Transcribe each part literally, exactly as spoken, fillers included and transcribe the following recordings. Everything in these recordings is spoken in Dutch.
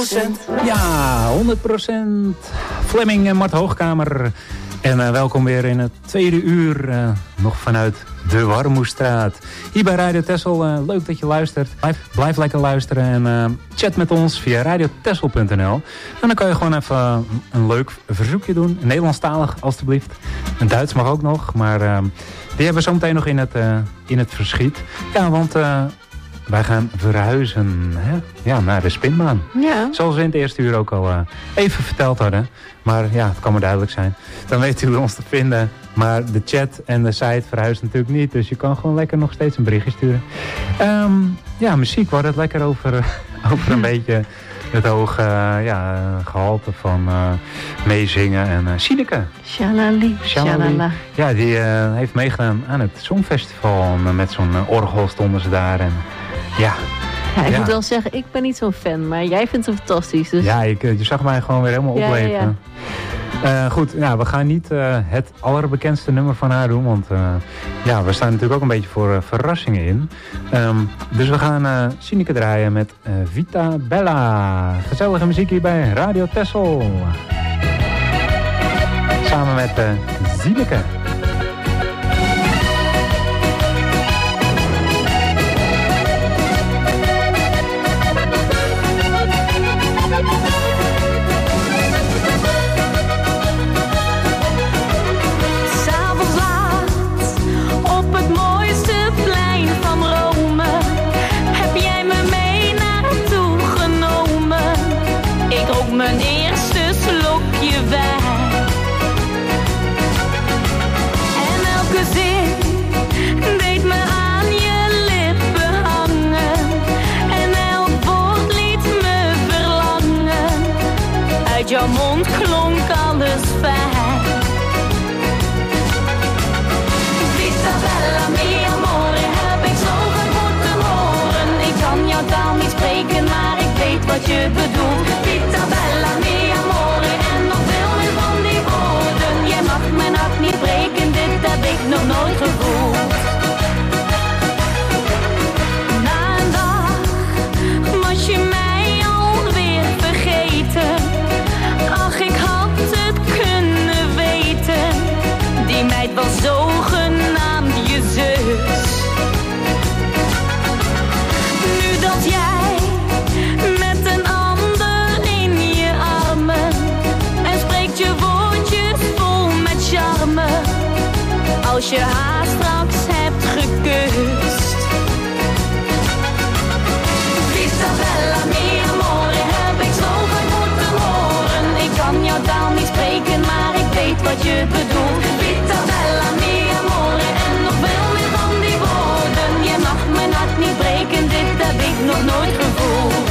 procent. Ja, honderd procent. Fleming en Mart Hoogkamer. En uh, welkom weer in het tweede uur. Uh, nog vanuit de Warmoestraat. Hier bij Radio Texel. Uh, leuk dat je luistert. Blijf, blijf lekker luisteren. En uh, chat met ons via radio texel punt n l. En dan kan je gewoon even uh, een leuk verzoekje doen. Nederlandstalig, alstublieft. En Duits mag ook nog. Maar uh, die hebben we zo meteen nog in het, uh, in het verschiet. Ja, want... Uh, wij gaan verhuizen hè? Ja, naar de Spinbaan. Ja. Zoals we in het eerste uur ook al uh, even verteld hadden. Maar ja, het kan maar duidelijk zijn. Dan weet u ons te vinden. Maar de chat en de site verhuist natuurlijk niet. Dus je kan gewoon lekker nog steeds een berichtje sturen. Um, ja, muziek. We hadden het lekker over, over een beetje het hoge uh, ja, gehalte van uh, meezingen. En uh, Sineke. Shalali, shalala. Ja, die uh, heeft meegedaan aan het Songfestival. En met zo'n uh, orgel stonden ze daar. En ja... Ja, ik ja. moet wel zeggen, ik ben niet zo'n fan, maar jij vindt hem fantastisch. Dus... Ja, ik, je zag mij gewoon weer helemaal ja, opleven. Ja, ja. Uh, goed, ja, we gaan niet uh, het allerbekendste nummer van haar doen, want uh, ja, we staan natuurlijk ook een beetje voor uh, verrassingen in. Um, dus we gaan uh, Sineke draaien met uh, Vita Bella. Gezellige muziek hier bij Radio Texel. Samen met uh, Sineke. Mijn eerste slokje wijn. En elke zin deed me aan je lippen hangen. En elk woord liet me verlangen. Uit jouw mond klonk alles fijn. Vita bella mia amore, heb ik zo vaak moeten horen. Ik kan jouw taal niet spreken, maar ik weet wat je bedoelt. Vita bella mia amore, en nog veel meer van die woorden. Jij mag mijn hart niet breken, dit heb ik nog nooit gevoeld. Na een dag was je mij alweer vergeten. Ach, ik had het kunnen weten. Die meid was zogenaamd je zus. Nu dat jij met een ander in je armen en spreekt je woordjes vol met charme, als je haar straks hebt gekust. Vita bella mia amore, heb ik zo vaak moeten horen. Ik kan jouw taal niet spreken, maar ik weet wat je bedoelt. Vita bella mia amore, en nog veel meer van die woorden. Je mag mijn hart niet breken, dit heb ik nog nooit gevoeld.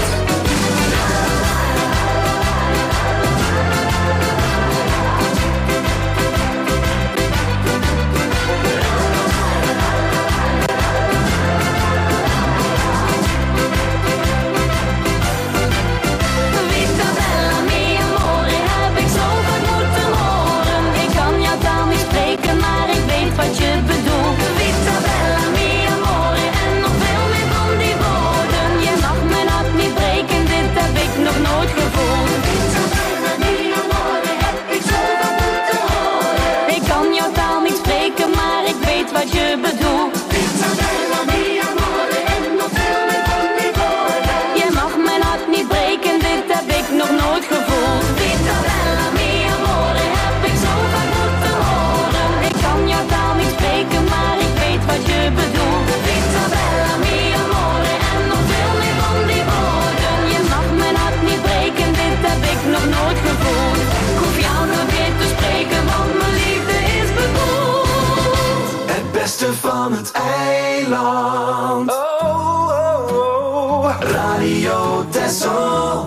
Vita bella mia amore, heb ik zo vaak moeten horen. Ik kan jouw taal niet spreken, maar ik weet wat je bedoelt. Vita bella mia amore, en nog veel meer van die woorden. Je mag mijn hart niet breken, dit heb ik nog nooit gevoeld. Vita bella mia amore, heb ik zo vaak moeten horen. Ik kan jouw taal niet spreken, maar ik weet wat je bedoelt. Vita bella mia amore, en nog veel meer van die woorden. Je mag mijn hart niet breken, dit heb ik nog nooit gevoeld. Vita bella mia amore, heb ik zo vaak moeten horen. Ik kan jouw taal niet spreken, maar ik weet wat je bedoelt. Vita bella mia amore, en nog veel meer van die woorden. Je mag mijn hart niet breken, dit heb ik nog nooit gevoeld. Ik hoef jou nog weer te spreken, want mijn liefde is bedoeld. Het beste van het eiland. Oh, oh, oh. Radio Texel.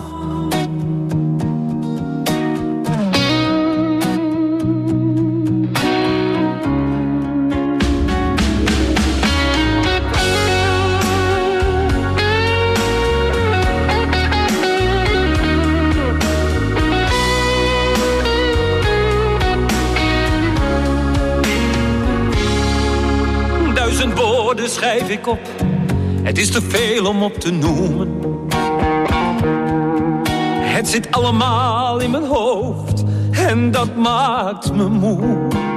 Duizend woorden schrijf ik op, het is te veel om op te noemen. Het zit allemaal in mijn hoofd en dat maakt me moe.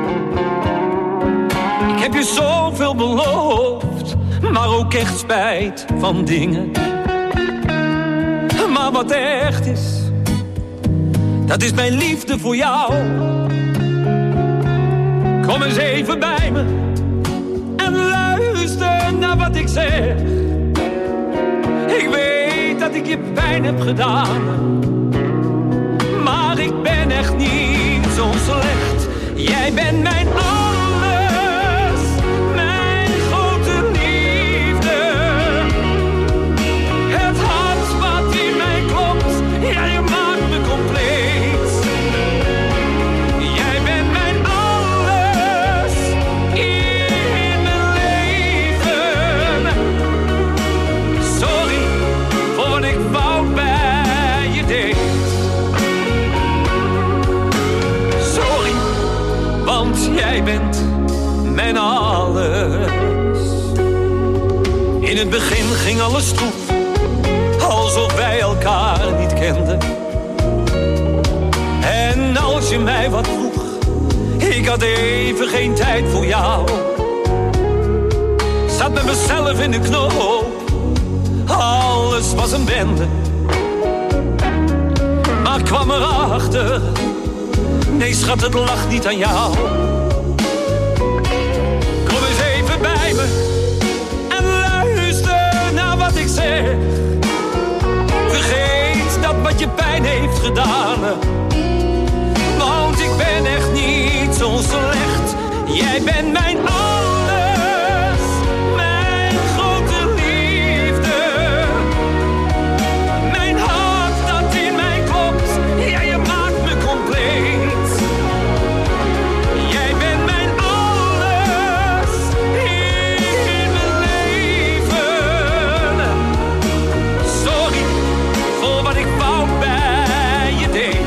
Ik heb je zoveel beloofd, maar ook echt spijt van dingen. Maar wat echt is, dat is mijn liefde voor jou. Kom eens even bij me en luister naar wat ik zeg. Ik weet dat ik je pijn heb gedaan, maar ik ben echt niet zo slecht. Jij bent mijn alles, mijn grote liefde. Het hart wat in mij klopt, ja, je maakt me compleet. Jij bent mijn alles in mijn leven. Sorry voor wat ik fout bij je deed. Sorry, want jij bent mijn alles. In het begin ging alles stroef, alsof wij elkaar niet kenden. En als je mij wat vroeg, ik had even geen tijd voor jou. Zat met mezelf in de knoop, alles was een bende. Maar kwam erachter, nee schat, het lag niet aan jou. Kom eens even bij me en luister naar wat ik zeg. Vergeet dat wat je pijn heeft gedaan, want ik ben echt niet zo slecht. Jij bent mijn alles, mijn grote liefde. Mijn hart dat in mij klopt, ja, je maakt me compleet. Jij bent mijn alles in mijn leven. Sorry voor wat ik fout bij je deed.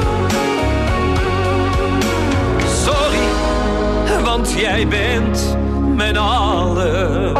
Sorry, want jij bent mijn alles.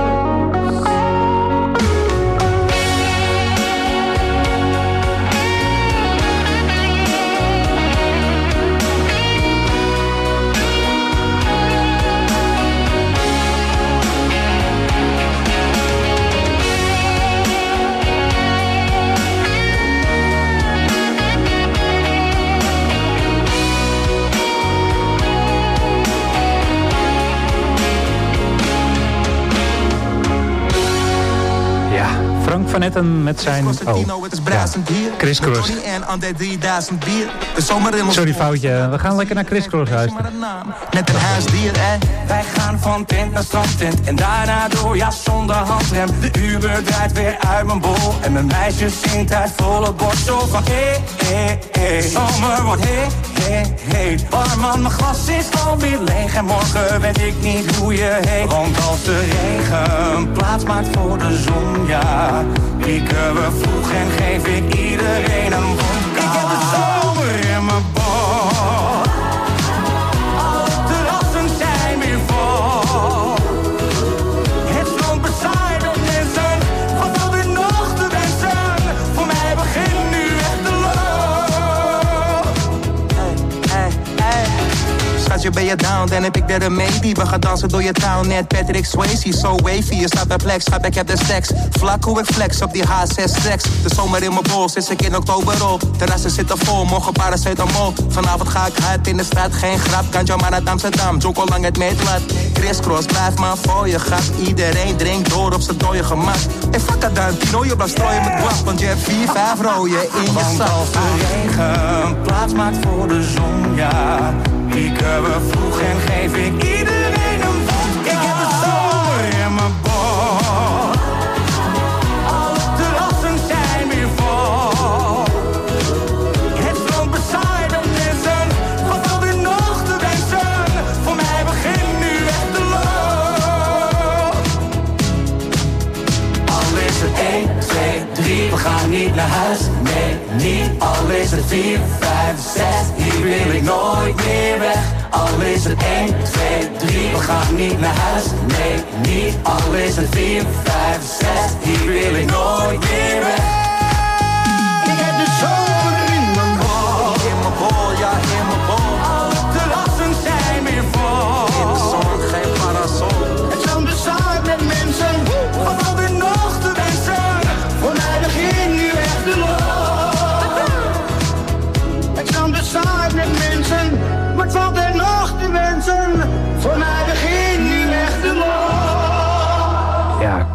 Frank van Etten met zijn... Oh, ja, Chris Cross. Sorry, foutje. We gaan lekker naar Chris Cross luisteren. Net een huisdier, hè. Wij gaan van tent naar strandtent en daarna door, ja, zonder handrem. De Uber draait weer uit mijn bol en mijn meisje zingt uit volle borst zo van hé, hé, hé. Zomer wordt hé, hé, hé. Warm man, mijn glas is alweer leeg en morgen weet ik niet hoe je heet. Want als de regen plaats maakt voor de zon, ja, pieken we vroeg en geef ik iedereen een vodka. Ik heb de zomer in mijn bol. Alle terrassen zijn weer vol. Het strand bezaaid met mensen. Wat valt er nog te wensen? Voor mij begint nu echt de loop. Hey, hey, hey. Schatje, ben je down? Dan heb ik de remedie. We gaan dansen door je town, net Patrick Swayze. So wavy, je staat bij plek, schat, ik heb de seks. Vlak hoe ik flex op die H zes seks. De zomer in mijn bol, sinds ik in oktober op. Terrassen zitten vol, morgen paracetamol. Vanavond ga ik hard in de stad, geen grap. Kan jou maar naar Amsterdam, Joko lang het meetlat. Crisscross, blijf maar voor je gat. Iedereen drinkt door op zijn dode gemak. En fuck het dan, Tino, je blijft strooien met guap. Want je hebt vier, vijf rooien in je zak. Als de regen plaats maakt voor de zon, ja, pieken we vroeg en geef ik iedereen een vodka. Ik heb de zomer in mijn bol. Alle terrassen zijn weer vol. Het strand bezaaid met mensen. Wat valt er nog te wensen? Voor mij begint nu echt de loop. Al is het één, twee, drie, we gaan niet naar huis. Nee, niet. Al is het vier, vijf, zes, hier wil ik nooit meer weg. Al is het één, twee, drie, we gaan niet naar huis. Nee, niet. Al is het vier, vijf, zes, hier wil ik nooit meer weg. Ik heb de zomer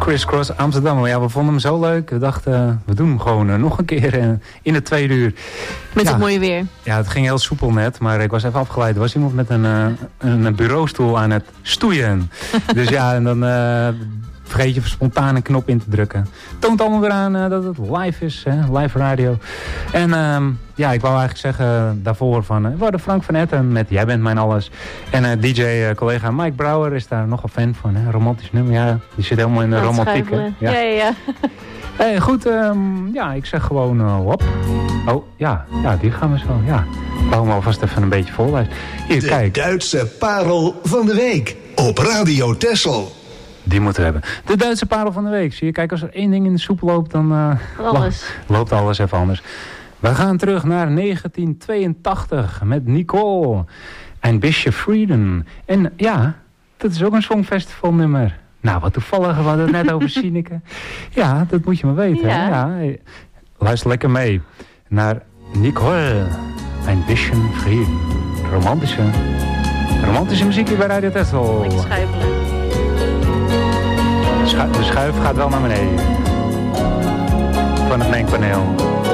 Criss Cross Amsterdam. Maar ja, we vonden hem zo leuk. We dachten, uh, we doen hem gewoon uh, nog een keer uh, in het tweede uur. Met ja, het mooie weer. Ja, het ging heel soepel net. Maar ik was even afgeleid. Er was iemand met een, uh, een bureaustoel aan het stoeien. Dus ja, en dan... Uh, vergeet je spontaan een knop in te drukken. Toont allemaal weer aan uh, dat het live is, hè? Live radio. En uh, ja, ik wou eigenlijk zeggen daarvoor van... Uh, we hadden Frank van Etten met Jij bent mijn alles. En uh, D J-collega uh, Mike Brouwer is daar nogal fan van. Hè? Romantisch nummer, ja. Die zit helemaal in de romantiek. Hè? Ja, ja, ja. Hey, goed, um, ja, ik zeg gewoon uh, hop. Oh, ja, ja, die gaan we zo, ja. Ik hou hem alvast even een beetje vol uit. Hier, de kijk. De Duitse parel van de week op Radio Texel. Die moeten we hebben. De Duitse parel van de week. Zie je, kijk, als er één ding in de soep loopt, dan uh, alles. Lo- loopt alles even anders. We gaan terug naar negentien tweeëntachtig met Nicole. Ein bisschen Frieden. En ja, dat is ook een songfestivalnummer. Nou, wat toevallig, we hadden het net over Sineke. Ja, dat moet je maar weten. Ja. Ja. Luister lekker mee naar Nicole. Ein bisschen Frieden. Romantische, romantische muziek hier bij Radio Texel. Lekker schuifelen. De schuif gaat wel naar beneden. Van het mengpaneel.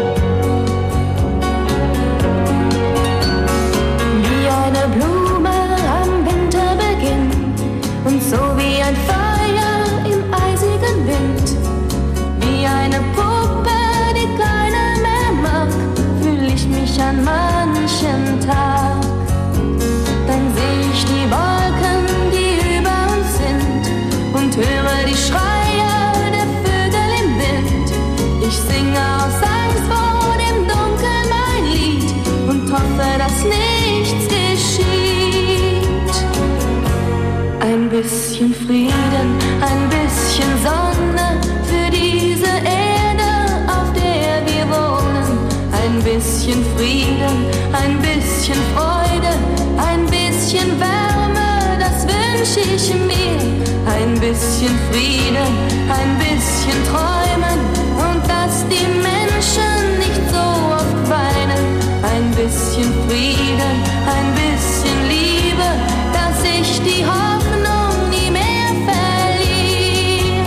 Wie eine Blume am Winterbeginn und so wie ein Feuer im eisigen Wind. Wie eine Puppe, die keiner mehr mag, fühl ich mich an manchen Tag. Dann seh ich die Wolken, die über uns sind und höre die Schreie der Vögel im Wind. Ich singe aus Angst vor dem Dunkeln mein Lied und hoffe, dass nichts geschieht. Ein bisschen Frieden, ein bisschen Sonne für diese Erde, auf der wir wohnen. Ein bisschen Frieden, ein bisschen Freude, ein bisschen Wärme, das wünsche ich mir. Ein bisschen Frieden, ein bisschen Träumen und dass die Menschen nicht so oft weinen. Ein bisschen Frieden, ein bisschen Liebe, dass ich die Hoffnung nie mehr verliere.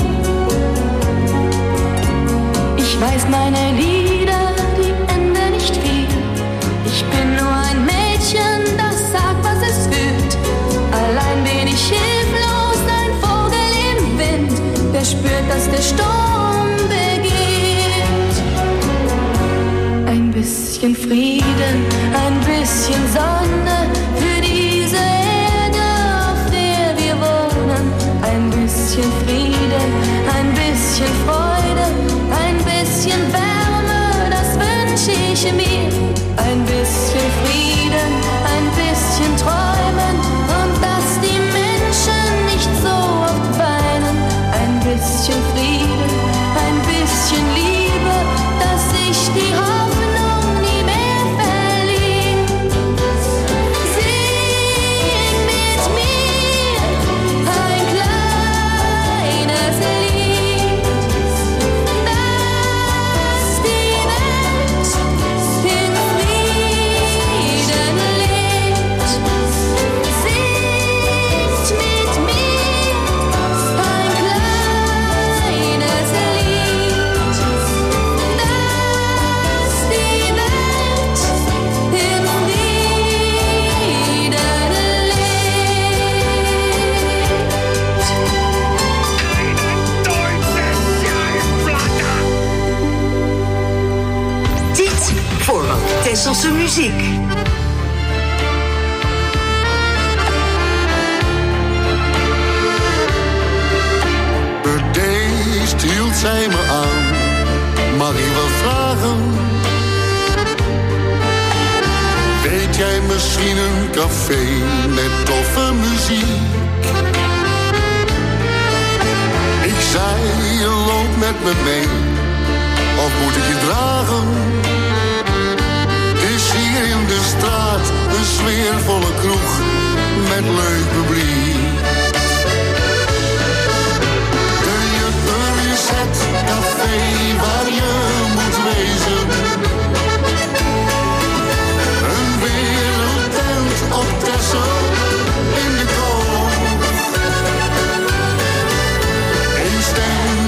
Ich weiß, meine Lieder, die enden nicht viel. Ich bin nur ein Mädchen, das sagt, was es fühlt. Allein bin ich hilflos, ein Vogel im Wind, der spürt, dass der Sturm beginnt. Ein bisschen Frieden, ein bisschen Sonne für diese Erde, auf der wir wohnen. Ein bisschen Frieden, ein bisschen Freude, ein bisschen Wärme, das wünsche ich mir. Ein bisschen Frieden, ein bisschen Träumen und dass die Menschen nicht so oft weinen. Ein bisschen Frieden, ein bisschen Liebe, dass ich die Hoffnung nie mehr verliere. Sing mit mir ein kleines Lied, dass die Welt in Frieden lebt. Singt mit mir ein kleines Lied, dass die Welt in Frieden lebt. Dit voor wat Tesselse muziek. Bedeesd hield zij me aan, mag ik wel vragen? Weet jij misschien een café met toffe muziek? Ik zei, je loopt met me mee, of moet ik je dragen? Het is hier in de straat, een sfeervolle kroeg, met leuk publiek. Het café waar je moet wezen. Een wereldtent op Texel in de koop. Eén stem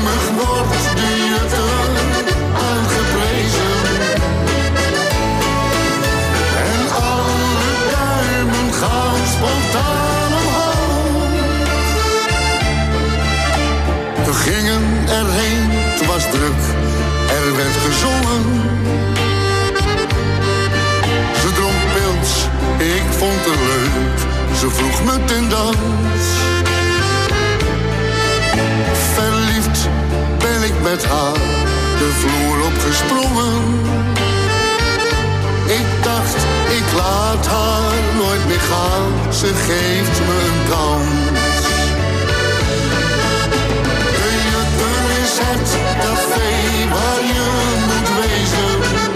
met haar de vloer opgesprongen. Ik dacht, ik laat haar nooit meer gaan, ze geeft me een kans. De Jutter is het café waar je moet wezen.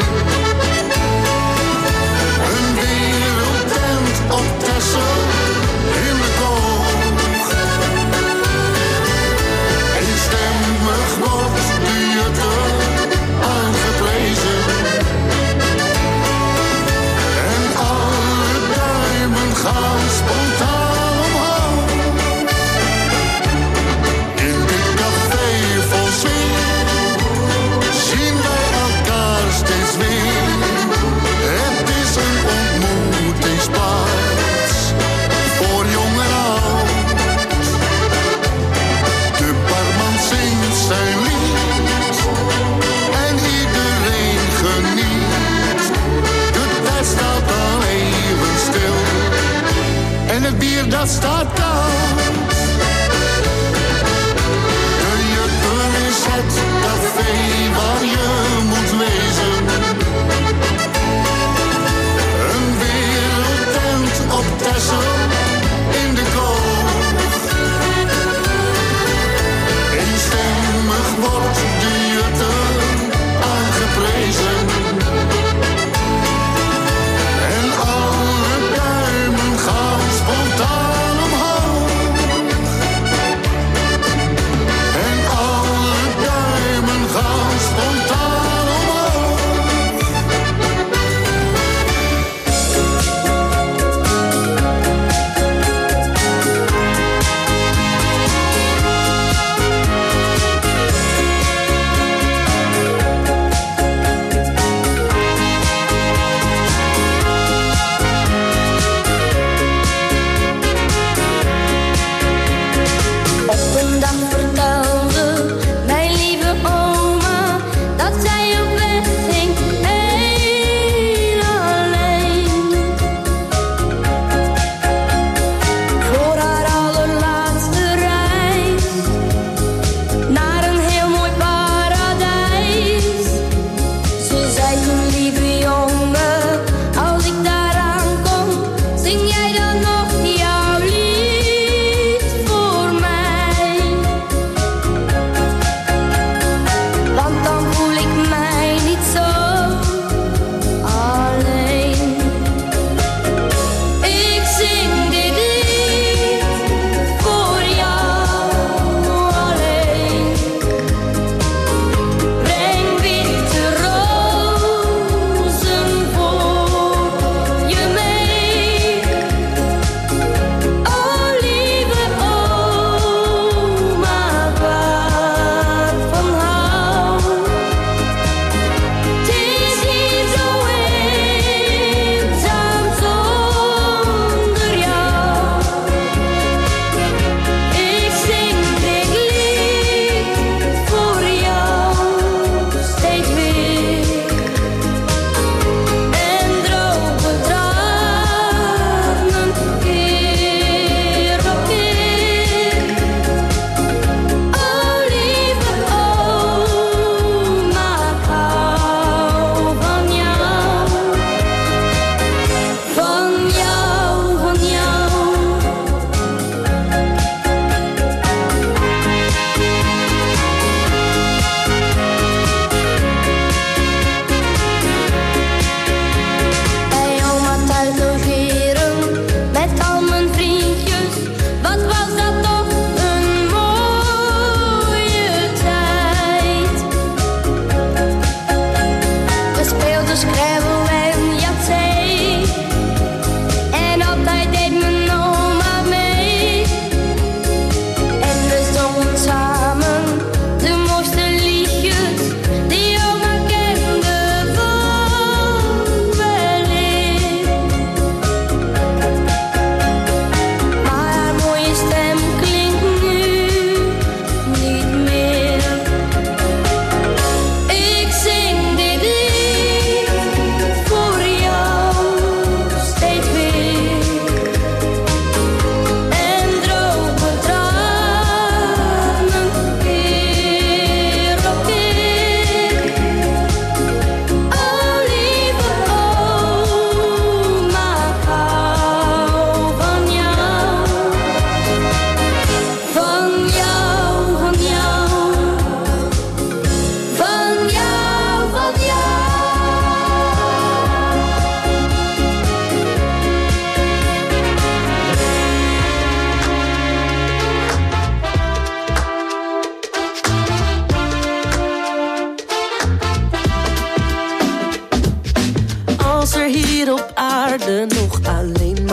Een wereldtent op Texel in de koog. En stemmig wordt de Jutter aangeprezen. En alle duimen gaan spontaan omhoog.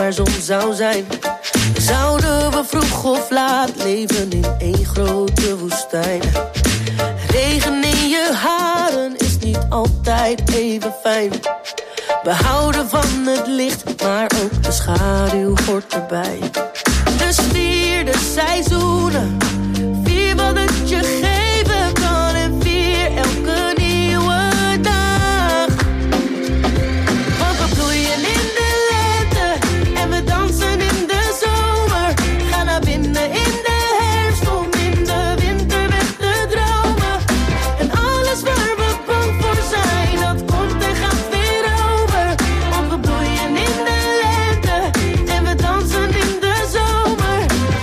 maar zon zou zijn. Zouden we vroeg of laat leven in één grote woestijn. Regen in je haren is niet altijd even fijn. We houden van het licht, maar ook de schaduw hoort erbij. Dus vier de seizoenen, vier wat het je geven kan en vier elke nieuwe dag. Want we bloeien in de lente en we dansen in de zomer. Ga naar binnen in de herfst om in de winter weg te dromen. En alles waar we bang voor zijn, dat komt en gaat weer over. Want we bloeien in de lente en we dansen in de zomer.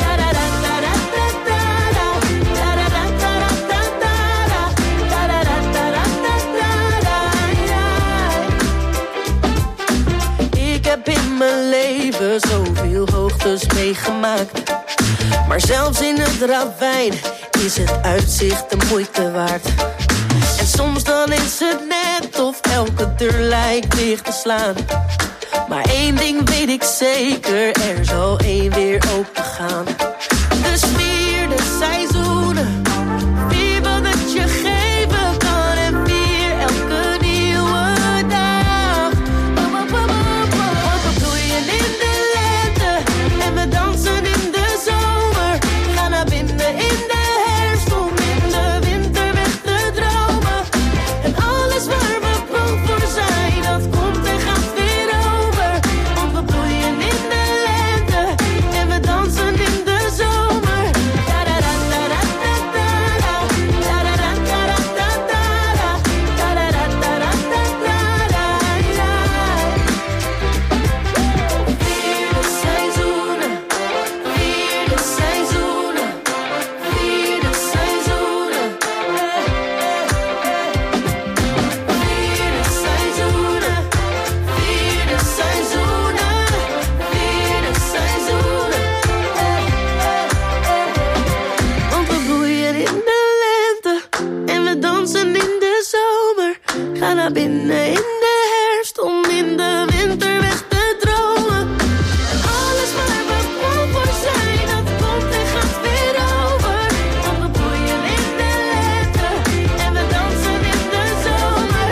Ik heb in mijn leven zoveel hoogtes meegemaakt. Maar zelfs in het ravijn is het uitzicht de moeite waard. En soms dan is het net of elke deur lijkt dicht te slaan. Maar één ding weet ik zeker, er zal één weer open gaan. Dus vier de seizoenen, vier wat het je geven kan en vier elke nieuwe dag. Want we bloeien in de lente en we dansen in de zomer. Ga naar binnen in de herfst om in de winter weg te dromen. En alles waar we bang voor zijn, dat komt en gaat weer over. Want we bloeien in de lente en we dansen in de zomer. Vier de seizoenen, vier de seizoenen, vier de seizoenen. Vier de seizoenen, vier de seizoenen, vier de seizoenen. Want we bloeien in de lente en we dansen in de zomer. Ga naar binnen in de herfst om in de winter weg te dromen. En alles waar we bang voor zijn, dat komt en gaat weer over. Want we bloeien in de lente en we dansen in de zomer.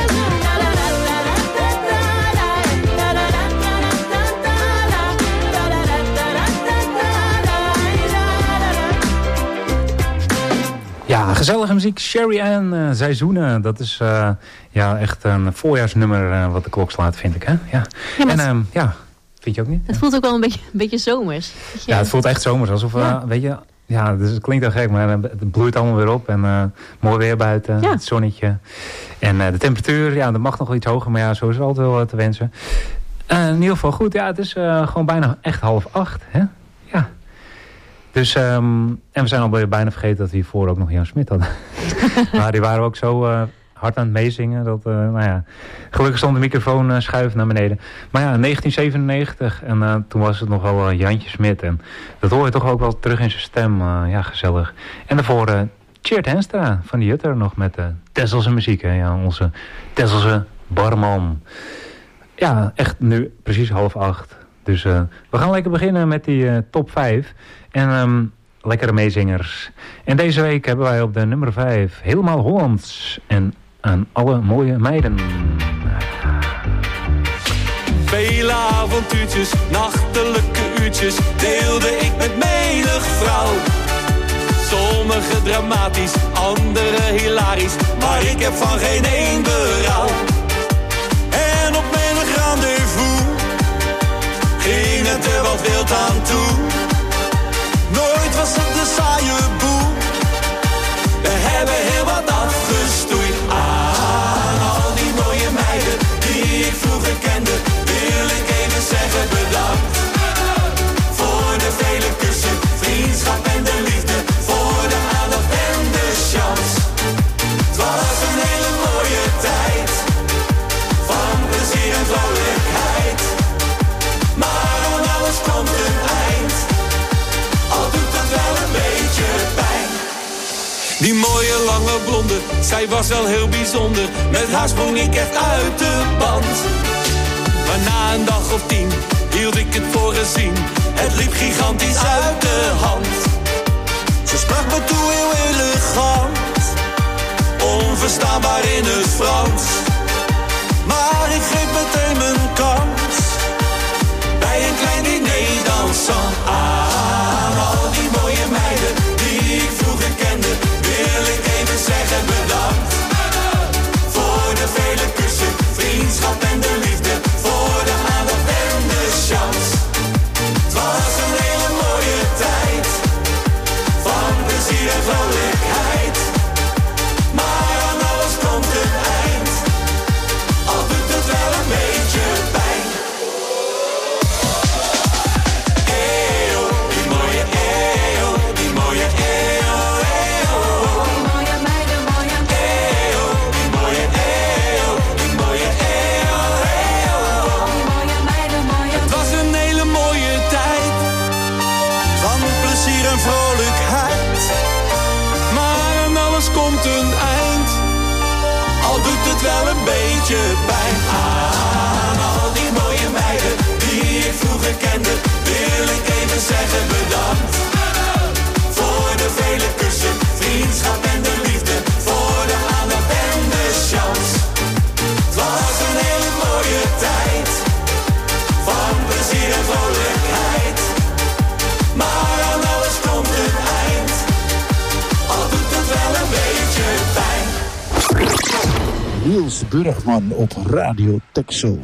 Ja, gezellige muziek. Sherry Ann, uh, Seizoenen. Dat is uh, ja, echt een voorjaarsnummer uh, wat de klok slaat, vind ik. Hè? Ja. Ja, en um, ja, vind je ook niet? Het voelt ook wel een beetje, een beetje zomers. Ja, het voelt echt zomers. Alsof, ja. uh, weet je, ja, dus het klinkt heel gek, maar het bloeit allemaal weer op. En uh, mooi weer buiten, ja. Het zonnetje. En uh, de temperatuur, ja, dat mag nog wel iets hoger, maar ja, zo is het altijd wel uh, te wensen. Uh, in ieder geval goed, ja, het is uh, gewoon bijna echt half acht, hè? Ja. Dus, um, en we zijn al bijna vergeten dat we hiervoor ook nog Jan Smit hadden. Maar die waren ook zo uh, hard aan het meezingen. Dat, uh, nou ja, gelukkig stond de microfoon uh, schuif naar beneden. Maar ja, negentien zevenennegentig. En uh, toen was het nog wel uh, Jantje Smit. En dat hoor je toch ook wel terug in zijn stem. Uh, ja, gezellig. En daarvoor uh, Tjeerd Henstra van de Jutter nog met uh, Tesselse muziek. Hè? Ja, onze Tesselse barman. Ja, echt nu precies half acht. Dus uh, we gaan lekker beginnen met die uh, top vijf. En um, lekkere meezingers. En deze week hebben wij op de nummer vijf Helemaal Hollands. En aan alle mooie meiden. Vele avontuurtjes, nachtelijke uurtjes deelde ik met menig vrouw. Sommige dramatisch, andere hilarisch, maar ik heb van geen één berouw. En op menig rendezvous ging het er wat wild aan toe. Nooit was het de saaie boel. We hebben heel wat afgestoeid. Aan al die mooie meiden die ik vroeger kende, wil ik even zeggen bedankt. Voor de vele kussen, vriendschap en de liefde, voor de aandacht en de chance. Het was een hele mooie tijd, van plezier en vrolijkheid. Maar aan alles komt een eind, al doet het wel een beetje pijn. Die mooie lange blonde, zij was wel heel bijzonder. Met haar sprong ik echt uit de band. Maar na een dag of tien hield ik het voor gezien. Het liep gigantisch uit de hand. Ze sprak me toe heel elegant, onverstaanbaar in het Frans. Maar ik greep meteen mijn kans, bij een klein diner dansant. Aan al die mooie meiden die ik vroeger kende, wil ik even zeggen bedankt. Voor de vele kussen, vriendschap en de liefde, voor de aandacht en de chance. Het was een hele mooie tijd, van plezier en vrolijkheid. Maar aan alles komt een eind, al doet het wel een beetje pijn. Eeuw, die mooie eeuw, die mooie eeuw, eeuw. Die mooie meiden, mooie eeuw, die mooie eeuw, die mooie eeuw, eeuw. Die mooie meiden, mooie. Het was een hele mooie tijd, van plezier en vrolijkheid. Maar aan alles komt een eind, al doet het wel een beetje pijn. Aan al die mooie meiden die ik vroeger kende, wil ik even zeggen bedankt. Voor de vele kussen, vriendschap en de liefde, voor de aandacht en de chance. Het was een hele mooie tijd, van plezier en vrolijkheid. Maar aan alles komt een eind, al doet het wel een beetje pijn. Niels Burgman op Radio Texel.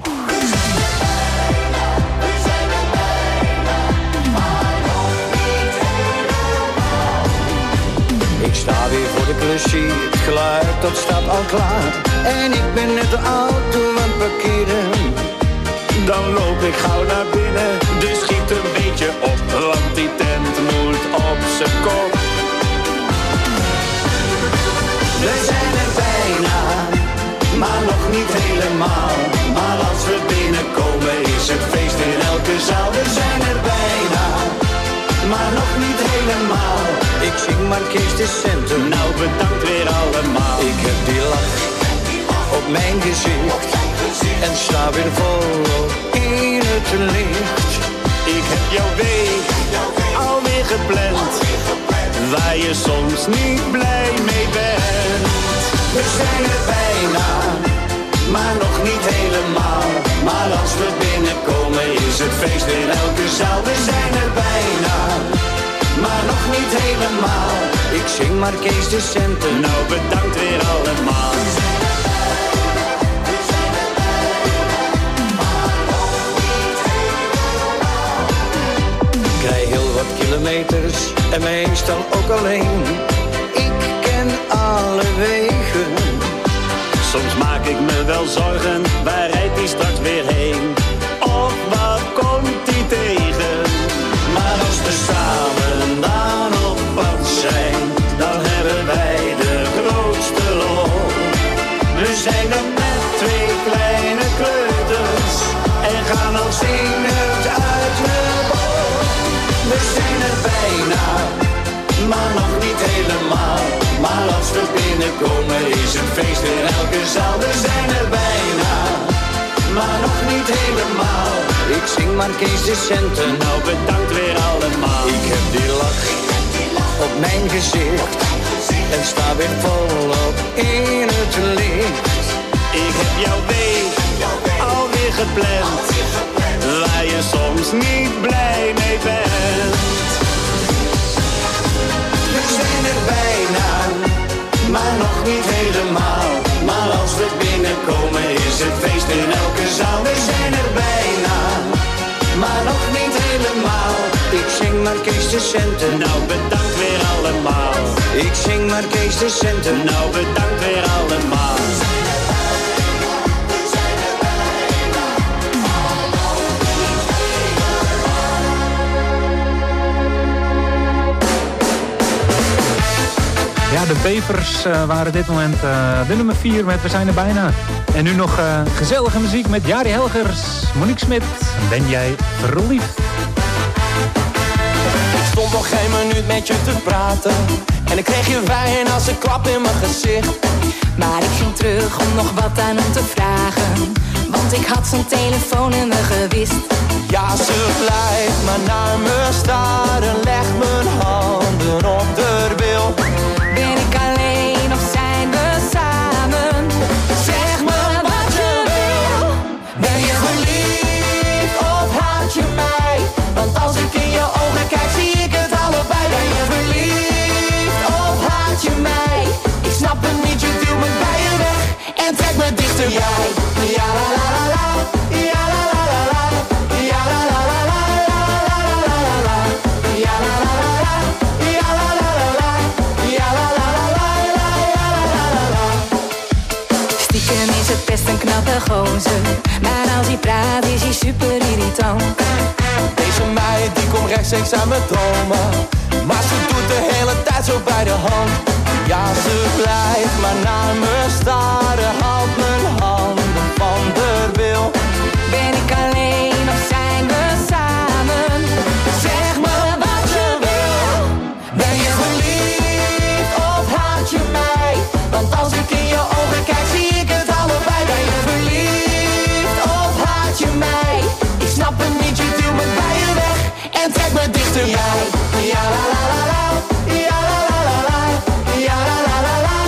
Ik sta weer voor de klusje, het geluid dat staat al klaar. En ik ben net de auto aan het parkeren. Dan loop ik gauw naar binnen, dus schiet een beetje op, want die tent moet op z'n kop. We zijn er bijna, maar nog niet helemaal. Maar als we binnenkomen is het feest in elke zaal. We zijn er bijna, maar nog niet helemaal. Ik zing maar Kees de Centen, nou bedankt weer allemaal. Ik heb die lach op mijn gezicht en sta weer volop in het licht. Ik heb jouw week alweer gepland, waar je soms niet blij mee bent. We zijn er bijna, maar nog niet helemaal. Maar als we binnenkomen is het feest in elke zaal. We zijn er bijna, maar nog niet helemaal. Ik zing maar Kees de Centen, nou bedankt weer allemaal. Ik rij heel wat kilometers en meestal ook alleen. Ik ken alle wegen. Soms maak ik me wel zorgen, waar rijdt die straks weer heen? Of wat komt die tegen? Maar als we samen dan op pad zijn, dan hebben wij de grootste lol. We zijn er met twee kleine kleuters en gaan al zingend uit de bol. We zijn er bijna, maar nog niet helemaal. Maar als we binnenkomen is het feest in elke zaal. We zijn er bijna, maar nog niet helemaal. Ik zing maar Kees de Centen, nou bedankt weer allemaal. Ik heb die lach op mijn gezicht en sta weer volop in het licht. Ik heb jouw week alweer gepland, waar je soms niet blij mee bent. We zijn er bijna, maar nog niet helemaal. Maar als we binnenkomen is het feest in elke zaal. We zijn er bijna, maar nog niet helemaal. Ik zing maar Kees de Centen, nou bedankt weer allemaal. Ik zing maar Kees de Centen, nou bedankt weer allemaal. Ja, de Bevers uh, waren dit moment uh, de nummer vier met We zijn er bijna. En nu nog uh, gezellige muziek met Jari Helgers, Monique Smit. Ben jij verliefd? Ik stond nog geen minuut met je te praten en ik kreeg je wijn als een klap in mijn gezicht. Maar ik ging terug om nog wat aan hem te vragen. Want ik had zijn telefoonnummer gewist. Ja, ze blijft maar naar me staren. Leg mijn handen op de wil. Ben ik alleen of zijn we samen? Zeg me wat je wil. Ben je verliefd of haat je mij? Want als ik in je ogen kijk zie ik het allebei. Ben je verliefd of haat je mij? Ik snap het niet, je duwt me bij je weg en trek me dichterbij. Ja la la la la, ja la la la la, ja la la la la, ja la la la la, ja la la la la, ja la la la la, ja la la la la. Stiekem is het best een knappe gozer, maar als hij praat is hij super irritant. Deze meid die komt rechtstreeks aan mijn dromen, maar ze doet de hele tijd zo bij de hand. Ja, ze blijft maar naar me staren, houdt mijn handen van de wil. Ben ik alleen of zijn we samen? Zeg me wat je wil. Ben je verliefd of haat je mij? Want als ik in je ogen kijk zie ik het allebei. Ben je verliefd of haat je mij? Ik snap het niet, je duwt me bij je weg en trek me dichterbij. Ja la la la la, ja la la la la, ja la la la la,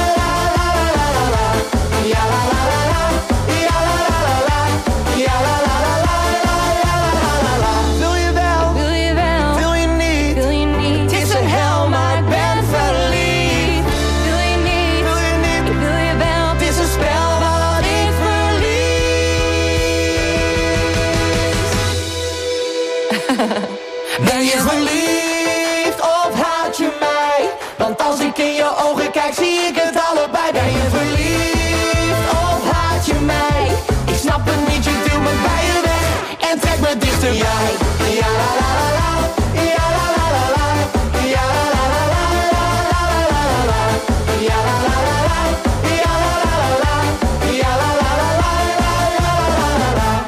ja la la la la, ja la la la la, ja la la la la, ja la la la. Wil je wel? Wil je wel? Wil je niet? Wil je niet? Het is een hel, maar ik ben verliefd. Wil je niet? Wil je niet? Ik wil je wel. Het is een spel wat ik verlies. Ben je verliefd of haat je mij? Want als ik in je ogen kijk zie ik het allebei. Ben je verliefd of haat je mij? Ik snap het niet, je duwt me bij je weg en trek me dichterbij. Ja la la la la, ja la la la la, ja la la la la, ja la la la la, ja la la la la, ja la la la la, ja la la la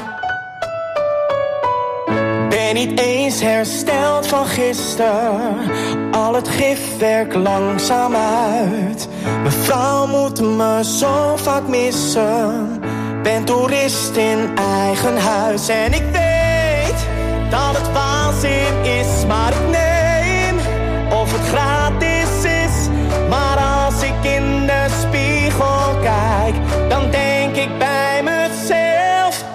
la. Ben niet eens hersteld van gisteren, al het gif werkt langzaam uit. Mijn vrouw moet me zo vaak missen, ben toerist in eigen huis. En ik weet dat het waanzin is, maar ik neem of het gratis is. Maar als ik in de spiegel kijk, dan denk ik bij mezelf: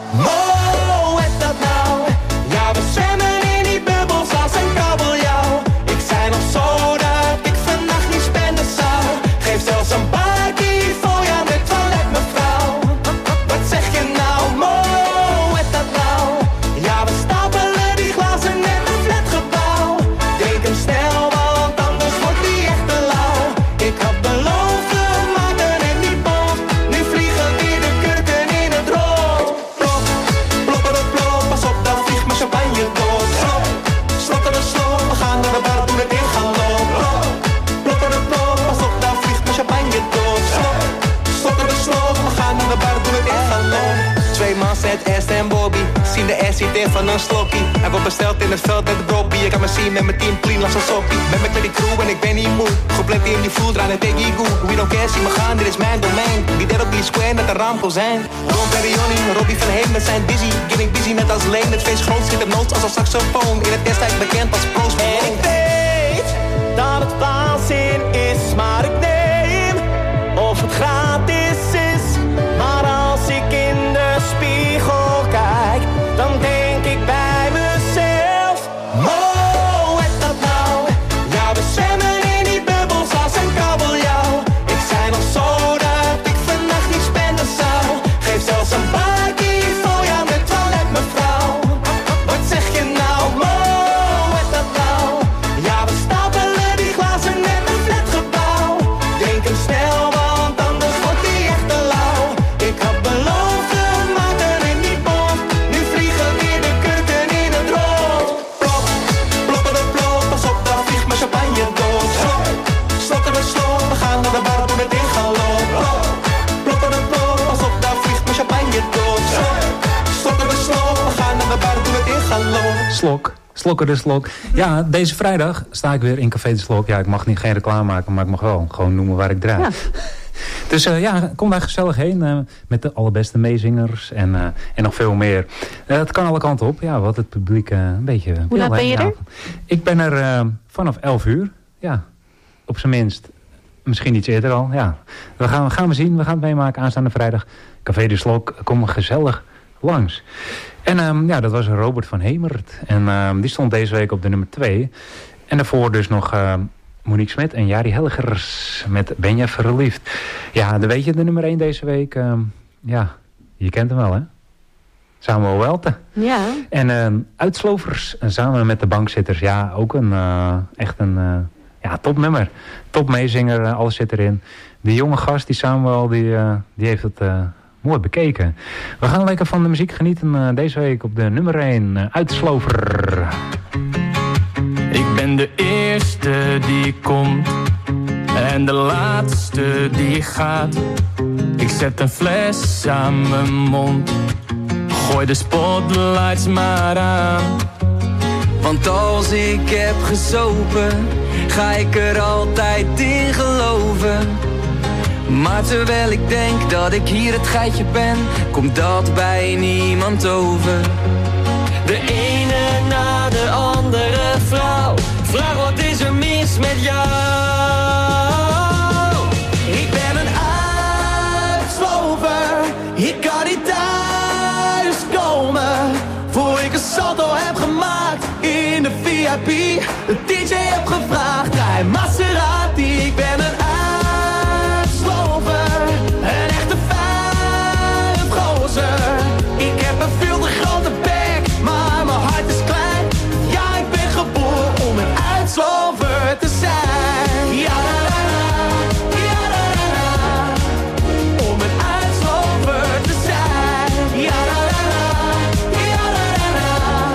oh, wat dat nou? Ja, we zwemmen in die bubbels als een kabeljauw. Ik zei nog zo dat ik vannacht niet spenden zou. Geef zelfs een bakkie voor jou met toilet, mevrouw. Wat zeg je nou? Mo, wat dat nou? Ja, we stapelen die glazen net een flatgebouw. Denk hem snel, want anders wordt die echt te lauw. Ik had beloofd, we maken het niet boos. Nu vliegen weer de kurken in het rood. Plop, ploppen de plop, pas op, dan vliegt mijn champagne door. Slop, slokken de slop, we gaan naar de bar, doen het in gaan lopen. Ploppen de plop, pas op, dan vliegt mijn champagne door. Slop, slokken de slop, we gaan naar de bar, doen het in gaan lopen. Twee man zet Est en Bobby, zien de S zit in van een slokkie. Hij wordt besteld in het veld met de broppie. Je kan me zien met mijn team clean als een soppie. Ben met die crew en ik ben niet moe. Gepland in die voel, draai en take you goed. We don't care, zie me gaan, dit is mijn domein. Wie dead op die square met een raamkozijn. Ron Perrioni, Robbie van Heem met zijn busy. Getting busy net als Leen, het feest groot schiet de notes als een saxofoon. In het destijds bekend als Post Malone. En ik weet dat het waanzin is, maar ik neem of het gratis is. Maar als ik in de spiegel kijk, dan denk ik bij mezelf: oh, wat dat nou? Ja, we zwemmen in die bubbels als een kabeljauw. Ik zei nog zo dat ik vannacht niet spenden zou. Geef zelfs een bakkie voor jou met toilet, mevrouw. Wat zeg je nou? Oh, wat dat nou? Ja, we stapelen die glazen net een flatgebouw. Denk hem snel, want anders wordt die echt te lauw. Ik had beloofd, we maken het niet boos. Nu vliegen weer de kurken in het rood. Plop, ploppen de plop, pas op, dan vliegt mijn champagne dood. Slok, slokken de slok, we gaan naar de bar, doen het in gaan lopen. Ploppen de plop, pas op, dan vliegt mijn champagne dood. Slok, slokken de slok, we gaan naar de bar, doen het in gaan lopen. Slok. Slokken de slok. Ja, deze vrijdag sta ik weer in Café de Slok. Ja, ik mag niet geen reclame maken, maar ik mag wel gewoon noemen waar ik draai. Ja. Dus uh, ja, kom daar gezellig heen uh, met de allerbeste meezingers en, uh, en nog veel meer. Uh, het kan alle kanten op, ja, wat het publiek uh, een beetje... Hoe laat ben je ja. er? Ik ben er uh, vanaf elf uur, ja, op zijn minst. Misschien iets eerder al, ja. We gaan, we gaan we zien, we gaan het meemaken aanstaande vrijdag. Café de Slok, kom gezellig langs. En um, ja, dat was Robert van Hemert. En um, die stond deze week op de nummer twee. En daarvoor dus nog uh, Monique Smit en Jari Helgers met Ben je verliefd. Ja, dan weet je de nummer één deze week. Um, ja, je kent hem wel, hè? Samuel Welte. Ja. En um, Uitslovers, samen met de bankzitters. Ja, ook een uh, echt een uh, ja, topnummer. Top meezinger, uh, alles zit erin. Die jonge gast, die Samuel, die, uh, die heeft het... Uh, mooi bekeken. We gaan lekker van de muziek genieten uh, deze week op de nummer één. Uh, Uitslover. Ik ben de eerste die komt en de laatste die gaat. Ik zet een fles aan mijn mond, gooi de spotlights maar aan. Want als ik heb gesopen, ga ik er altijd in geloven. Maar terwijl ik denk dat ik hier het geitje ben, komt dat bij niemand over. De ene na de andere vrouw, vraag wat is er mis met jou? Ik ben een uitslover, ik kan niet thuis komen, voor ik een salto heb gemaakt in de V I P. De D J heb gevraagd, draai Maserati, ik ben een een echte vuilgozer. Ik heb een veel te grote bek, maar mijn hart is klein. Ja, ik ben geboren om een uitslover te zijn. Ja, la, la, la. Ja, la, la, la. Om een uitslover te zijn. Ja, la, la, la. Ja, la, la, la.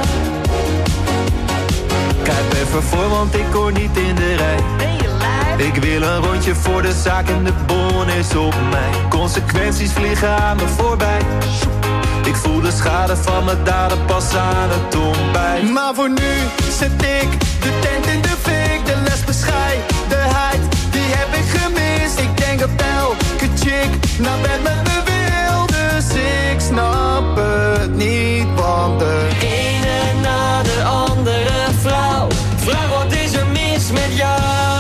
Kijk even voor, want ik hoor niet in de rij. Ik wil een rondje voor de zaak en de bon is op mij. Consequenties vliegen aan me voorbij. Ik voel de schade van mijn daden pas aan het ontbijt. Maar voor nu zet ik de tent in de fik. De lesbescheidenheid, die heb ik gemist. Ik denk dat elke chick naar bed met me wil. Dus ik snap het niet, want de ene na de andere vrouw, vraag wat is er mis met jou?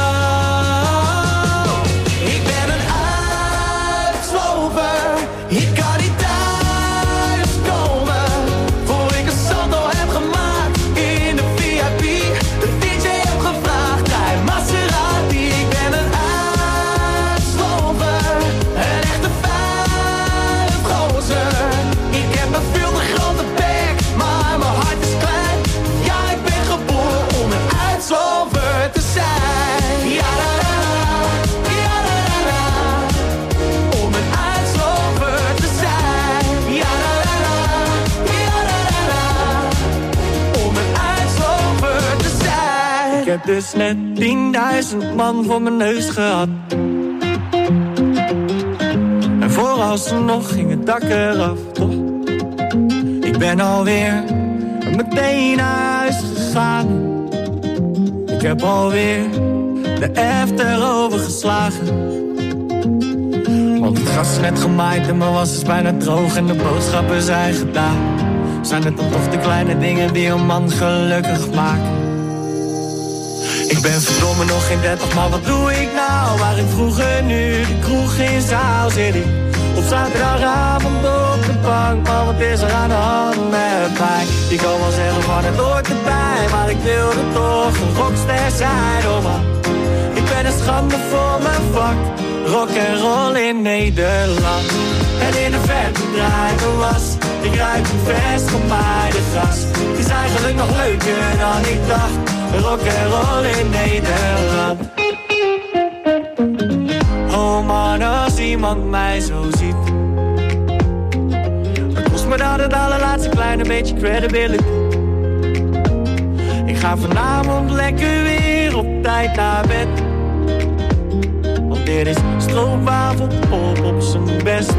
Ik kan niet thuis komen, voor ik een salto heb gemaakt in de V I P. De D J heb gevraagd, draai Maserati. Ik ben een uitslover, een echte vuilgozer. Ik heb een veel te grote bek, maar mijn hart is klein. Ja, ik ben geboren om een uitslover te zijn. Ja, la, la, la. Ja, la, la, la. Om een uitslover te zijn. Ja, la, la, la. Ja, la, la, la. Om een uitslover te zijn. Ik heb dus net tienduizend man voor mijn neus gehad. En vooralsnog ging het dak eraf, toch? Ik ben alweer meteen naar huis gegaan. Ik heb alweer de after overgeslagen. Want het gras is net gemaaid en mijn was is bijna droog en de boodschappen zijn gedaan. Zijn het dan toch de kleine dingen die een man gelukkig maken? Ik ben verdomme nog geen dertig, maar wat doe ik nou? Waar ik vroeger nu de kroeg in zaal zit ik op zaterdagavond op de bank. Maar wat is er aan de hand met mij? Je kan wel zeggen van het hoort erbij, maar ik wilde toch een rockster zijn, oh man. Ik ben een schande voor mijn vak, rock en roll in Nederland. En in de verte draait een was, ik ruik een vers gemaaide gras. Het is eigenlijk nog leuker dan ik dacht, rock en roll in Nederland. Oh man, als iemand mij zo ziet, dan kost me dat het allerlaatste kleine beetje credibility. Ik ga vanavond lekker weer op tijd naar bed, want dit is stroopwafelpop op zijn best.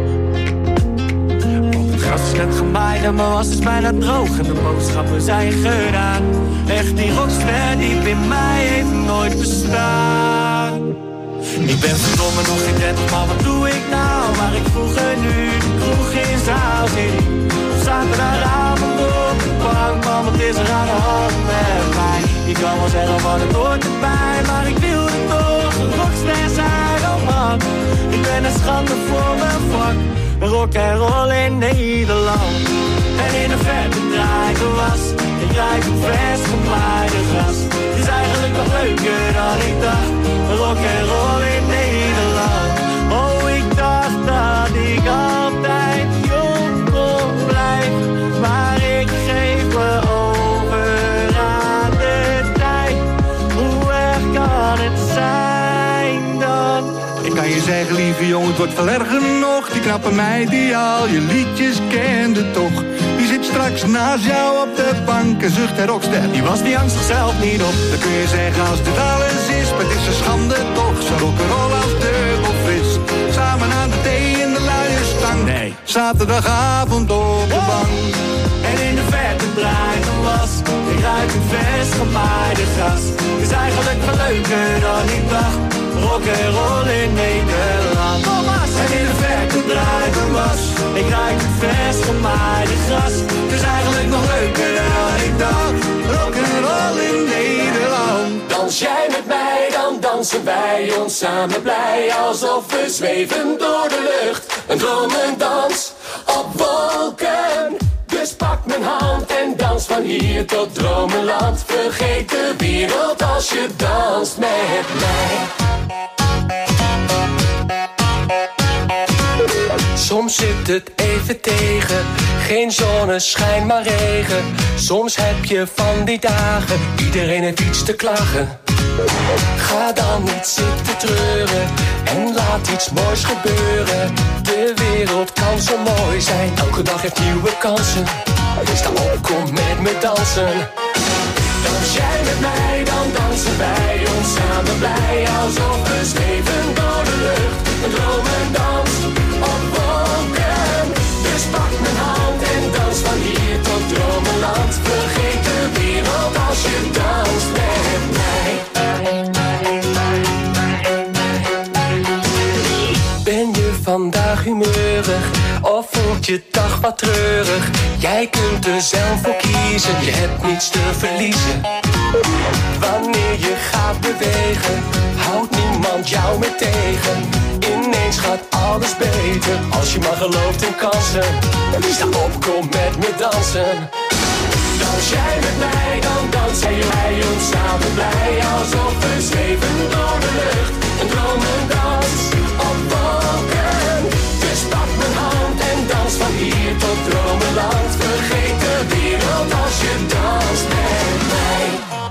Want het gras is net gemaaid en mijn was is bijna droog en de boodschappen zijn gedaan. Echt die rockster diep in mij heeft nooit bestaan. Ik ben verdomme nog geen dertig, maar wat doe ik nou? Waar ik vroeger nu de kroeg in zaal zit. Op zaterdagavond op de bank, man, wat is er aan de hand met mij? Je kan wel zeggen van het hoort erbij, maar ik wilde toch een rockster zijn, oh man. Ik ben een schande voor mijn vak, rock en roll in Nederland. En in de verte draait de was, ik ruik het vers gemaaide gras. Het is eigenlijk nog leuker dan ik dacht, rock en roll in Nederland. Oh, ik dacht dat ik altijd jong kon blijven, maar ik geef me over aan de tijd. Hoe erg kan het zijn dan? Ik kan je zeggen, lieve jongen, het wordt veel erger nog. Die knappe meid die al je liedjes kende toch. Die zit straks naast jou op de bank en zucht en rockster. Die was die angst zichzelf niet op. Dan kun je zeggen als dit alles is, maar het is een schande toch. Zo rock'n'roll als dubbel fris. Samen aan de thee in de luie stang. Nee. Zaterdagavond op de bank. En in de verte draait een was. Ik ruik het vers gemaaide gras. Het is eigenlijk wel leuker dan ik dacht. Rock en roll in Nederland. En in de verte draait een was. Ik ruik het vers gemaaide gras. Het is eigenlijk nog leuker dan ik dacht. Rock en roll in Nederland. Dans jij met mij, dan dansen wij ons samen blij. Alsof we zweven door de lucht. Een dromendans op wolken. Dus pak mijn hand en dans van hier tot dromenland. Vergeet de wereld als je danst met mij. Soms zit het even tegen, geen zonneschijn maar regen. Soms heb je van die dagen, iedereen heeft iets te klagen. Ga dan niet zitten treuren en laat iets moois gebeuren. De wereld kan zo mooi zijn, elke dag heeft nieuwe kansen. Sta op, kom met me dansen. Dans jij met mij, dan dansen wij ons samen blij. Alsof we zweven door de lucht, een dromendans op wolken. Dus pak mijn hand en dans van hier tot dromenland. Vergeet de wereld als je danst met mij. Ben je vandaag humeurig of voelt je dag wat treurig? Jij kunt er zelf voor kiezen, je hebt niets te verliezen. Wanneer je gaat bewegen, houdt niemand jou meer tegen. Ineens gaat alles beter, als je maar gelooft in kansen. Sta op, kom met me dansen. Dans jij met mij, dan dansen wij ons samen blij. Alsof we zweven door de lucht, een dromendans op wolken. Dus pak mijn hand en dans van hier tot dromenland. Vergeet de wereld als je danst met mij.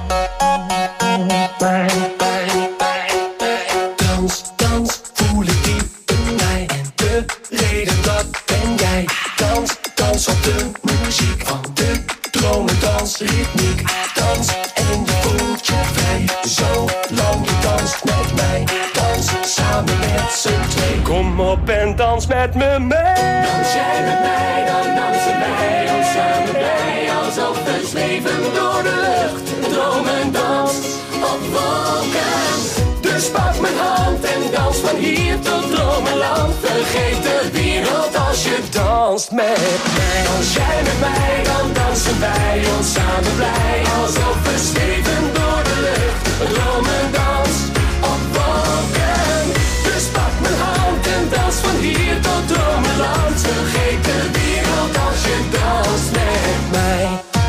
Dans, dans, voel ik diep in mij. En de reden dat ben jij. Dans, dans op de muziek van de dromendansritmiek. Dans en je voelt je vrij. Zolang je danst met mij. Dans samen met z'n twee. Kom op en dans met me mee. Dans jij met mij, dan dansen wij ons samen blij. Alsof we zweven door de lucht. Dromendans op wolken. Dus pak mijn hand en dans van hier tot dromenland. Vergeet de wereld als je danst met mij. Dans jij met mij, dan dansen wij ons samen blij. Alsof we zweven door de lucht. Dromendans op wolken. Dus pak mijn hand en dans van hier tot dromenland. Vergeet de wereld als je danst met mij.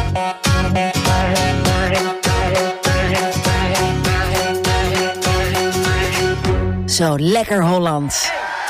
Zo, lekker Holland.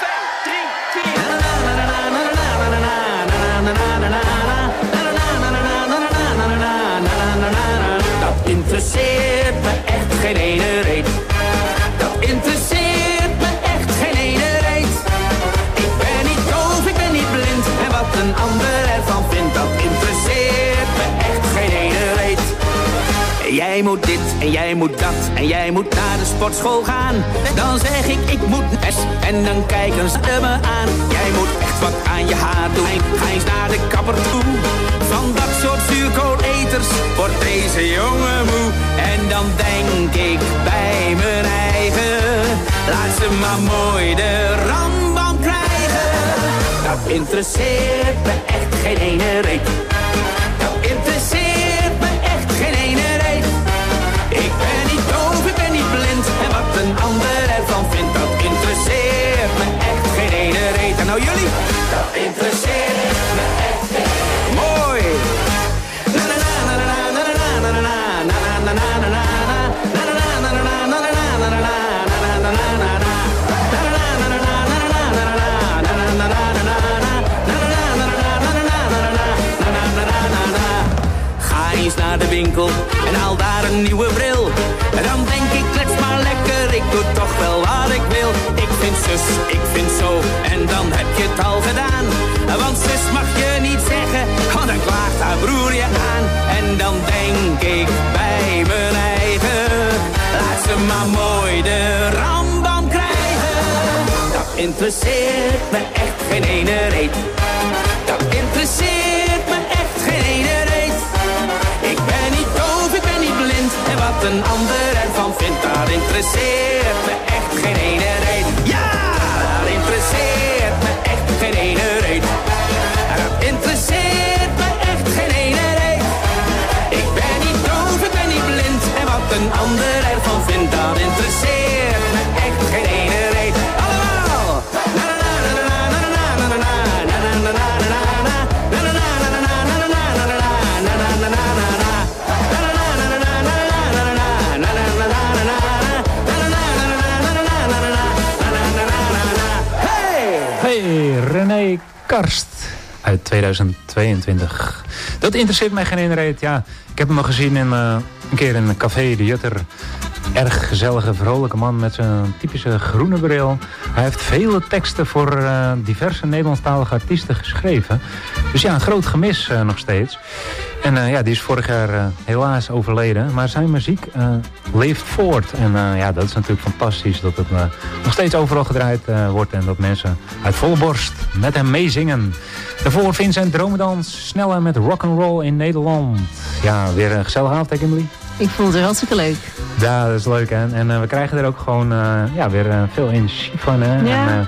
Dat interesseert me echt geen ene reet. Dat interesseert me echt geen ene reet. Ik ben niet doof, ik ben niet blind. En wat een ander ervan vindt, dat interesseert me echt geen ene reet. Jij moet dit en jij moet dat en jij moet naar de sportschool gaan. Dan zeg ik, ik moet les en dan kijken ze me aan. Jij moet echt wat aan je haar doen. Ga eens naar de kapper toe. Van dat soort zuurkooleters wordt deze jongen moe. En dan denk ik bij mijn eigen, Laat ze maar mooi de rambam krijgen. Dat interesseert me echt geen ene reet. Dat interesseert me echt geen ene reet. Ik ben niet doof, ik ben niet blind. En wat een ander ervan vindt, dat interesseert me echt geen ene reet. En nou jullie, dat interesseert me echt geen ene reet. Mooi. Na na na na na na na na na na na na na na. Naar de winkel en haal daar een nieuwe bril. En dan denk ik, klets maar lekker, ik doe toch wel wat ik wil. Ik vind zus, ik vind zo, en dan heb je het al gedaan. Want zus mag je niet zeggen, want dan klaagt haar broer je aan. En dan denk ik bij mijn eigen, laat ze maar mooi de rambam krijgen. Dat interesseert me echt geen ene reet. Dat interesseert me echt geen ene reet. Ik ben niet doof, ik ben niet blind. En wat een ander ervan vindt, dat interesseert me echt geen ene reet. Ja, dat interesseert me echt geen ene reet. Dat interesseert me echt geen ene reet. Ik ben niet doof, ik ben niet blind. En wat een ander ervan vindt, dat interesseert me echt geen ene reet. Allemaal! Na na na na na na na na na na na na na na. Hey, René Karst uit tweeduizend tweeëntwintig. Dat interesseert mij geen ene reet. Ja, ik heb hem al gezien in, uh, een keer in een café De Jutter. Erg gezellige, vrolijke man met zijn typische groene bril. Hij heeft vele teksten voor uh, diverse Nederlandstalige artiesten geschreven. Dus ja, een groot gemis uh, nog steeds. En uh, ja, die is vorig jaar uh, helaas overleden. Maar zijn muziek uh, leeft voort. En uh, ja, dat is natuurlijk fantastisch dat het uh, nog steeds overal gedraaid uh, wordt. En dat mensen uit volle borst met hem meezingen. Daarvoor Vincent Dromedans, sneller met rock'n'roll in Nederland. Ja, weer een gezellige avond, hè, Kimberly? Ik vond het hartstikke leuk. Ja, dat is leuk, hè. En uh, we krijgen er ook gewoon uh, ja, weer uh, veel energie van, hè. Ja. En, uh,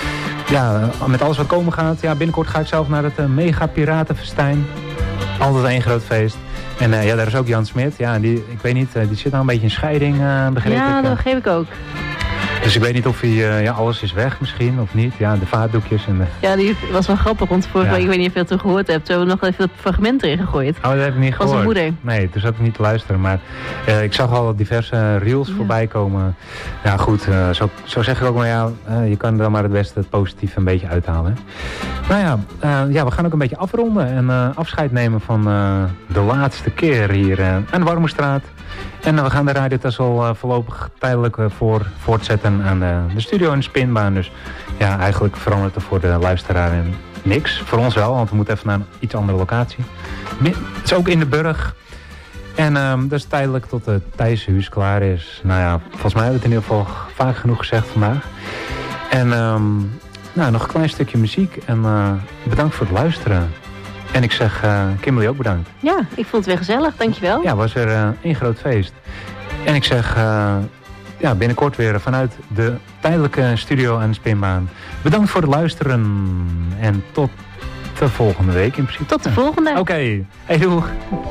ja, met alles wat komen gaat. Ja, binnenkort ga ik zelf naar het uh, Mega Piratenfestijn. Altijd één groot feest. En uh, ja, daar is ook Jan Smit. Ja, die, ik weet niet, uh, die zit nou een beetje in scheiding, uh, begreep ja, ik. dat begreep ik ook. Dus ik weet niet of hij, uh, ja, alles is weg misschien, of niet. Ja, de vaatdoekjes en de... Ja, die was wel grappig, want vorige ja. week, ik weet niet of je het toen gehoord hebt, toen hebben we nog even dat fragment erin gegooid. Oh, dat heb ik niet gehoord. Van zijn moeder. Nee, toen zat ik niet te luisteren. Maar uh, ik zag al diverse reels ja. voorbij komen. Ja, goed, uh, zo, zo zeg ik ook maar, ja, uh, je kan dan maar het beste het positief een beetje uithalen. Nou ja, uh, ja, we gaan ook een beetje afronden en uh, afscheid nemen van uh, de laatste keer hier uh, aan de Warmoestraat. En uh, we gaan de Radio Texel uh, voorlopig tijdelijk uh, voor voortzetten aan uh, de studio en de spinbaan. Dus ja, eigenlijk verandert er voor de luisteraar en niks. Voor ons wel, want we moeten even naar een iets andere locatie. Het is ook in de Burg. En um, dat is tijdelijk tot de Thijshuis klaar is. Nou ja, volgens mij hebben we het in ieder geval vaak genoeg gezegd vandaag. En um, nou, nog een klein stukje muziek. En uh, bedankt voor het luisteren. En ik zeg uh, Kimberly ook bedankt. Ja, ik vond het weer gezellig, dankjewel. Ja, was er uh, één groot feest. En ik zeg uh, ja, binnenkort weer vanuit de tijdelijke studio en spinbaan. Bedankt voor het luisteren. En tot de volgende week in principe. Tot de volgende. Oké, okay. Hey, doeg.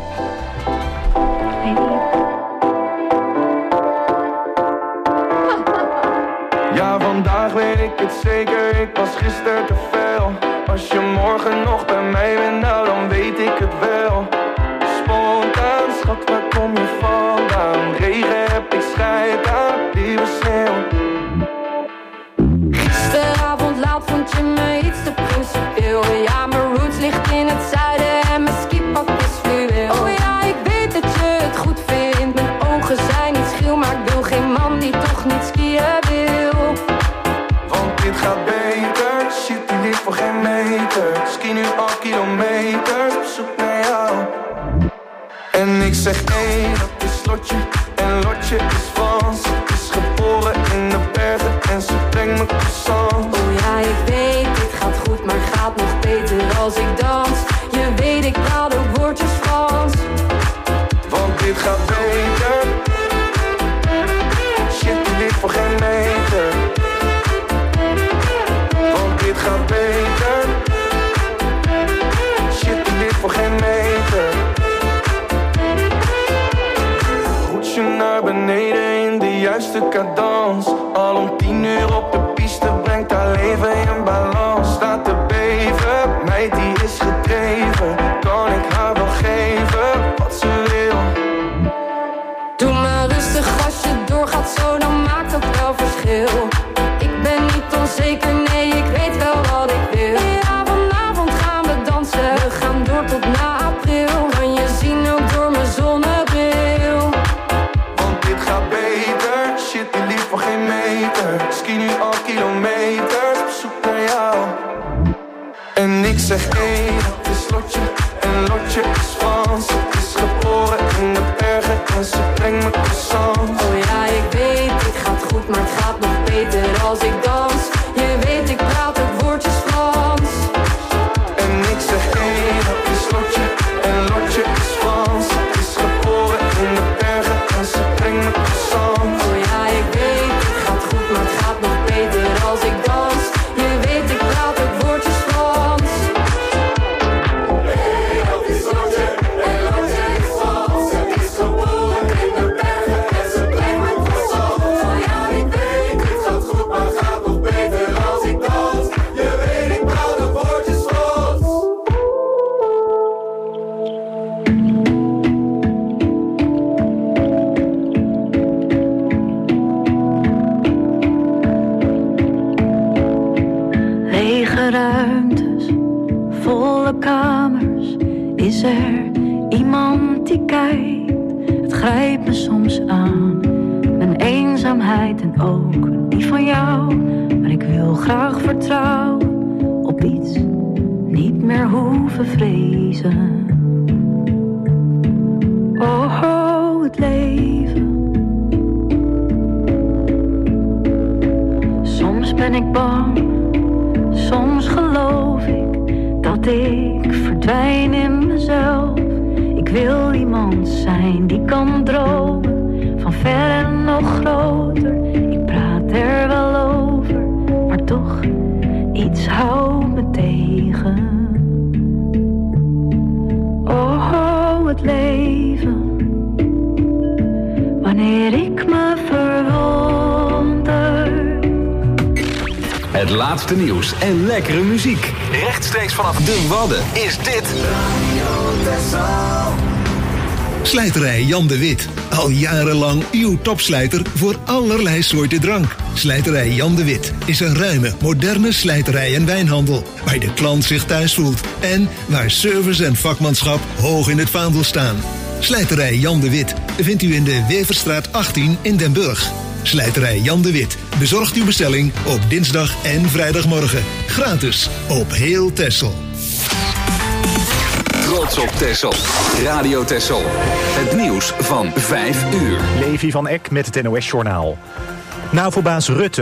Ja, vandaag weet ik het zeker, ik was gisteren te veel. Als je morgen nog bij mij bent, nou dan weet ik het wel. Spontaan, schat, waar kom je vandaan? Regen heb ik scheid aan, lieve sneeuw. Gisteravond laat vond je me iets te principieel. Ja, mijn roots ligt in het zuiden en mijn skipak is fluweel. Oh ja, ik weet dat je het goed vindt. Mijn ogen zijn niet schil, maar ik wil geen man die toch niet skiën wil. Want dit gaat beter, shit die ligt voor geen meter. Ski nu al kilometers op zoek naar jou. En ik zeg nee, dat is Lotje. En Lotje is Frans. Is geboren in de bergen en ze brengt me croissant. Oh ja, ik weet, dit gaat goed, maar gaat nog beter als ik dans. Je weet, ik praat ook woordjes Frans. Want dit gaat beter. Shit, die ligt voor geen meter. ski nu al kilometers op zoek naar jou. En ik zeg hé, hey, dat is Lotje. En Lotje is Frans. Ze is geboren in de bergen en ze brengt me croissants. Oh ja, ik weet, het gaat goed, maar het gaat nog beter als ik dans. Je weet, ik praat ook woordjes Frans. En ik zeg hé, hey, dat is Lotje. En Lotje is Frans. Ze is geboren in de bergen en ze brengt me croissants. Oh ja, ik weet, het gaat goed, maar het gaat nog beter als ik dans. Je weet, ik praat ook woordjes Frans. Hey, dat is Lotje. En Lotje is Frans. Ze is geboren in de bergen en ze brengt me croissants. Oh ja, ik weet, het gaat goed, maar het gaat nog beter als ik dans. Je weet, ik praat ook woordjes Frans. Lege ruimtes, volle kamers. Is er iemand die kijkt? Het grijpt me soms aan. Mijn eenzaamheid en ook die van jou. Maar ik wil graag vertrouwen op iets. Niet meer hoeven vrezen. Oh, oh, het leven. Soms ben ik bang. Soms geloof ik dat ik verdwijn in mezelf. Ik wil iemand zijn die kan dromen van ver en nog groter. Ik praat er wel over, maar toch iets houdt me tegen. Oh, oh, het leven. Wanneer ik me verwonder. Het laatste nieuws en lekkere muziek. Rechtstreeks vanaf de Wadden is dit Radio Texel. Slijterij Jan de Wit. Al jarenlang uw topslijter voor allerlei soorten drank. Slijterij Jan de Wit is een ruime, moderne slijterij en wijnhandel. Waar de klant zich thuis voelt. En waar service en vakmanschap hoog in het vaandel staan. Slijterij Jan de Wit vindt u in de Weverstraat achttien in Den Burg. Slijterij Jan de Wit bezorgt uw bestelling op dinsdag en vrijdagmorgen. Gratis op heel Texel. Trots op Texel. Radio Texel. Het nieuws van vijf uur. Levi van Eck met het N O S-journaal. NAVO-baas Rutte